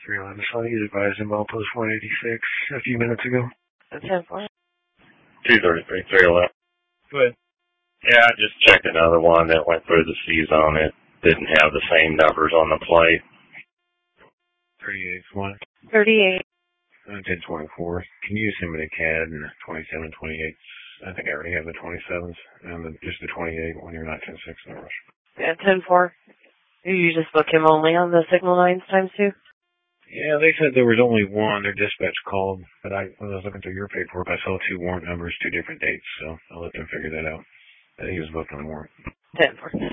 311. So he's advised him all post 186 a few minutes ago. 10-4. 233, 311. Go ahead. Yeah, I just checked another one that went through the C-zone. It didn't have the same numbers on the plate. 38 1. 38. 1024. Can you send me the CAD and 27, 28? I think I already have the 27s and just the 28 when you're not 10-6 numbers. Yeah, 10-4. You just book him only on the Signal 9s times 2? Yeah, they said there was only one. Their dispatch called, but when I was looking through your paperwork, I saw 2 warrant numbers, 2 different dates, so I'll let them figure that out. I think he was booked on the warrant. 10-4.